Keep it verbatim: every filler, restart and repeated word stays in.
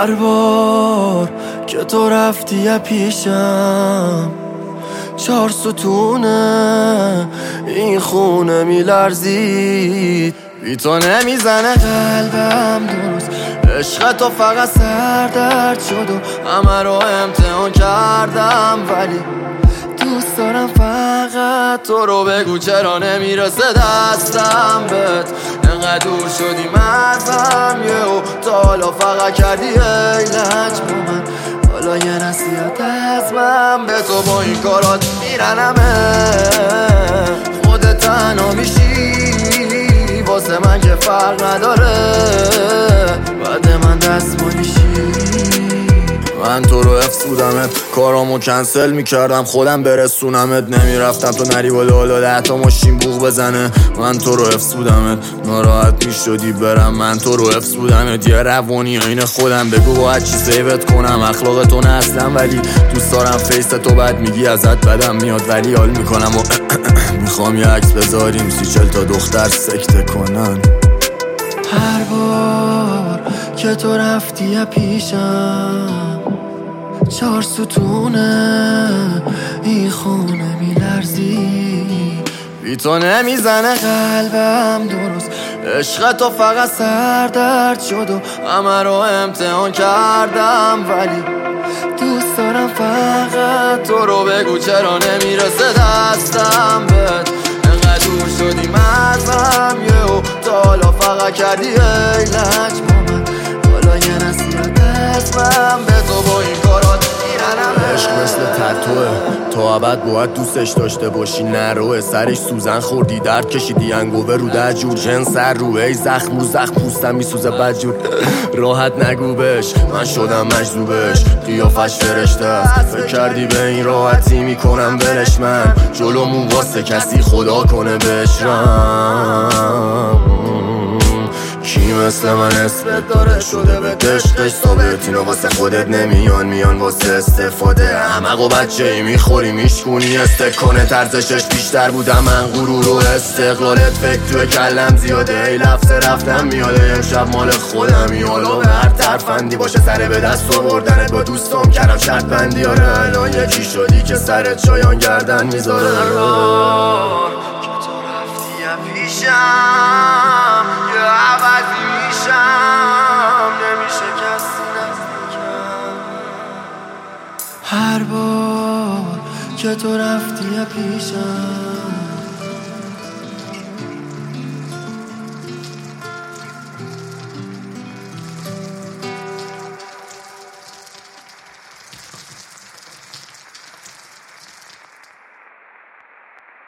هر بار که تو رفتی پیشم چهار ستونه این خونه میلرزید، بی تو نمیزنه قلبم درست. عشق تو فقط سردرد شد و همه رو امتحان کردم، ولی دوست دارم فقط تو رو. بگو چرا نمیرسه دستم بهت، انقدر دور شدیم ازم یهو، تا حالا فقط کردی ایلج با من. حالا یه نصیحت از من به تو، با این کارات میرنمه خودت تنها میشی واسه من که فرق نداره، بعد من دستمالیشی. من تو رو حفظ بودمت، کارامو کنسل میکردم خودم برسونمت، نمیرفتم تو نری بالا بالا ده تا ماشین بوق بزنه. من تو رو حفظ بودمت، ناراحت میشدی برم. من تو رو حفظ بودمت، یه روانی عین خودم. بگو باید چی سیوت کنم، اخلاق تو نه اصلا، ولی دوست دارم فیس تو بد میگی ازت بدم میاد، ولی حال میکنم و میخوام یه عکس بذاریم سی چل تا دختر سکته کنن. هر بار که تو رفتی پیشم چهار ستونه این خونه میلرزی، بی تو نمیزنه قلبم درست. عشق تو فقط سردرد شد و همه رو امتحان کردم، ولی دوست دارم فقط تو رو. بگو چرا نمیرسه دستم بهت، انقدر دور شدیم ازم یهو، تا حالا فقط کردی ایلج با من. حالا یه نصیحت از من به تو، با این کارات میرنمه. عشق مثل تتوه، تو ابد باید دوستش داشته باشی، نروه سرش سوزن خوردی درد کشیدی انگوه رو در جور جنس سر روه، ای زخم رو زخم پوستم میسوزه بدجور. راحت نگو بش من شدم مجذوبش، قیافش فرشته است، فکر کردی به این راحتی میکنم ولش. من جلومون واسه کسی خدا کنه بشرم. کی مثل من اسمت داره شده به دشتش ثابت، اینو واسه خودت نمیان میان واسه استفاده. احمق و بچه ای میخوری میشکونی استک کنه، ترزشش بیشتر بودم من غرور و استقلالت. فکر توی کلم زیاده ای لفظ رفتم میاده، امشب مال خودم یالا به هر ترفندی باشه سره به دست آوردنت با دوستام کردم شرط بندی. آره الان یکی شدی که سرت شایان گردن میذاره. هر بار که تو رفتی پیشم یه عوضی میشم، نمیشه کسی نزدیکم. هر بار که تو رفتی پیشم